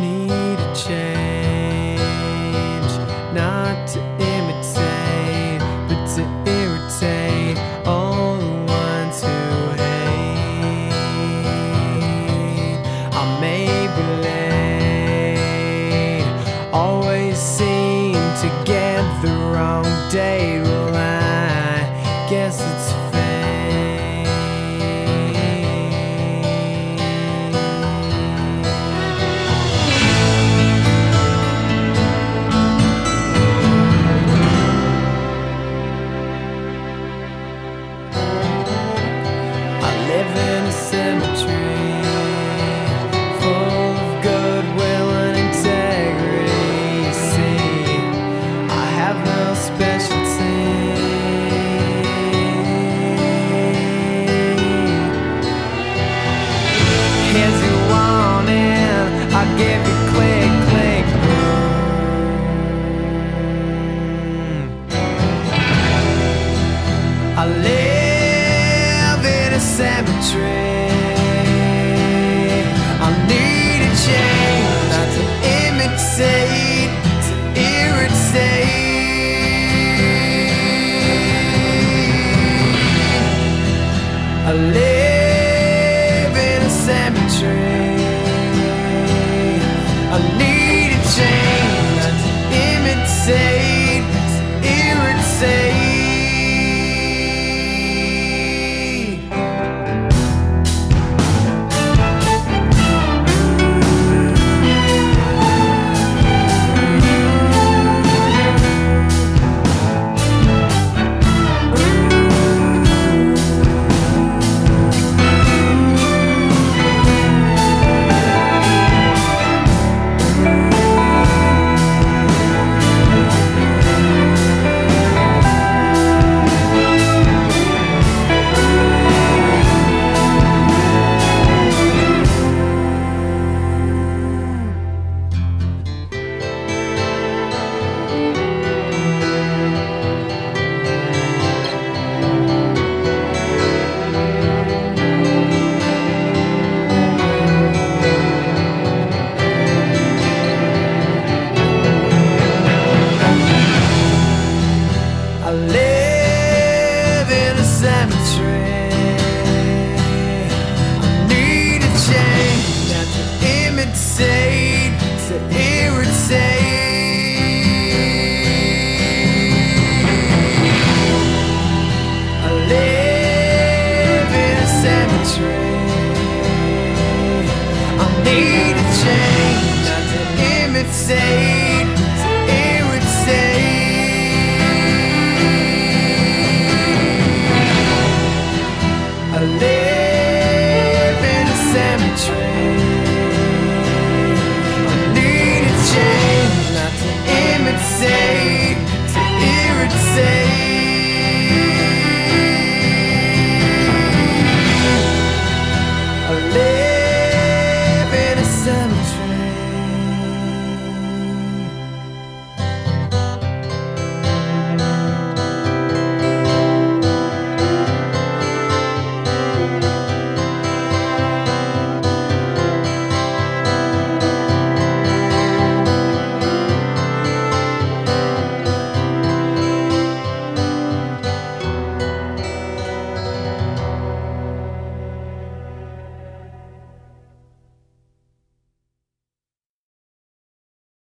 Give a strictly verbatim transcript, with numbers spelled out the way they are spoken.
need a change, not to imitate, but to irritate all the ones who hate. I may be late, always seem to get the wrong date. Well, I guess it's live in a cemetery full of goodwill and integrity. See, I have no specialty. Here's your warning, I'll give you click, click, boom. I live in a cemetery. I need a change, not to imitate, to irritate. I live in a cemetery. I need a change, not to imitate, to irritate. I live in a cemetery. I need a change, not to imitate, to irritate. I live in a cemetery. I need a change, not to imitate, to irritate. I live in a cemetery. I need a change, not to imitate, to irritate.